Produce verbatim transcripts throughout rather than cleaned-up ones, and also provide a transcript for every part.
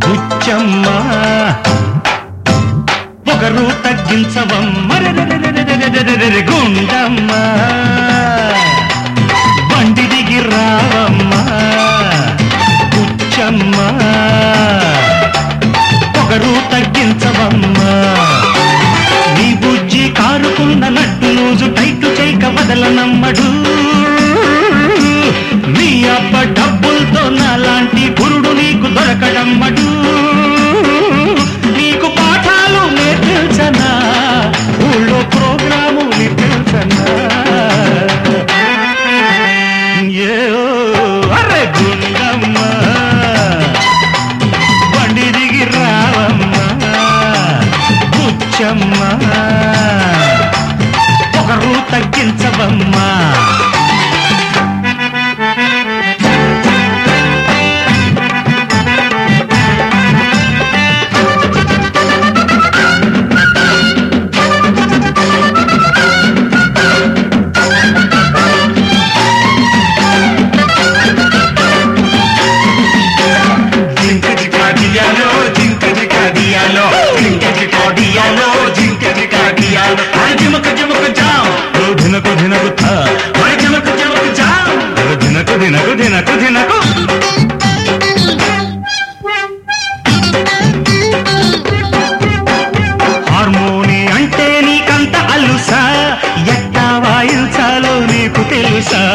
బుచ్చమ్మ పొగరు తగ్గించవమ్మ గుండమ్మ బండి దిగి రావమ్మ బుచ్చమ్మ పొగరు తగ్గించవమ్మ నీ బుజ్జి కారుకున్న నట్టు రోజు టైటు చేయక వదలనమ్మడు నీ అబ్బ డబ్బులతో నాలాంటి గురుడు నీకు దొరకడమ్మడు నీకు పాఠాలు నేర్పించనా ఊళ్ళో ప్రోగ్రాము నేర్పించనా ఏ అరే గుండమ్మ బండి దిగి రావమ్మ బుచ్చమ్మ ఒకరు తగ్గించవమ్మా దినకు దినకు దినకు హార్మోని అంటే నీకంత అలుసా ఎట్టా వాయించాలో నీకు తెలుసా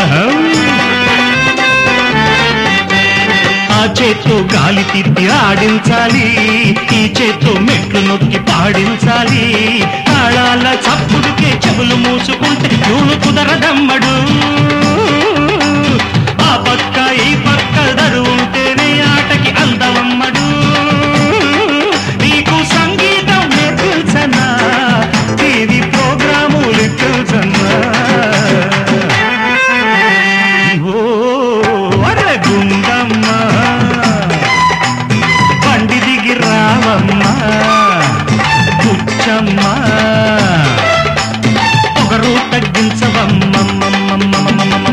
ఆ చేత్తో గాలి తిప్పి ఆడించాలి ఈ చేత్తో మెట్లు నొక్కి పాడించాలి తాళాల చప్పుడుకే చెవులు మూసుకుంటే చూడు కుదరదమ్మడు ఆ పక్క ఈ పక్క దరు ఉంటేనే ఆటకి అందవమ్మడు నీకు సంగీతం నేర్పించనా టీవీ ప్రోగ్రాము నేర్పించనా ఓ అరే గుండమ్మ బండి దిగి రావమ్మ బుచ్చమ్మ ఒకరు తగ్గించవమ్మమ్మమ్మమ్మమ్మమ్మ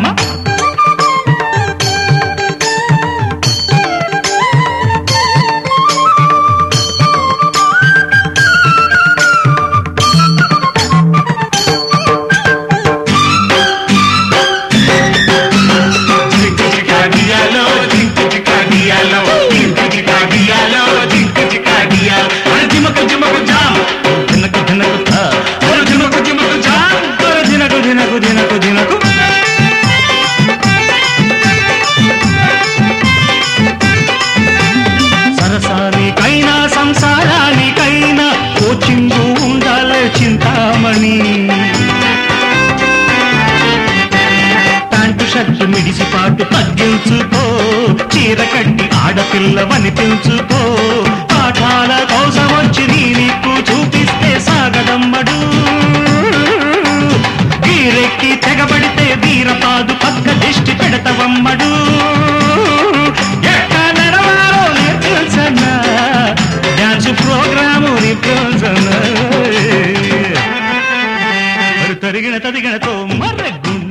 సరసానికైనా సంసారానికైనా కోచింగు ఉండాలి చింతామణి ప్యాంటు షర్టు మిడిసి పాటు తగ్గించుకో చీర కట్టి ఆడపిల్లవని పెంచుకో పాఠాల కోసం వచ్చి నీ నీకు చూపిస్తే సాగదమ్మడు గీరెక్కి తెగబడితే వీరపాదు పక్క దిష్టి పెడతవమ్మడు ఎట్లా నడవాలో నేర్పించనా డాన్స్ ప్రోగ్రాము నేర్పించనా తరిగిన తదిగినతో మర్రె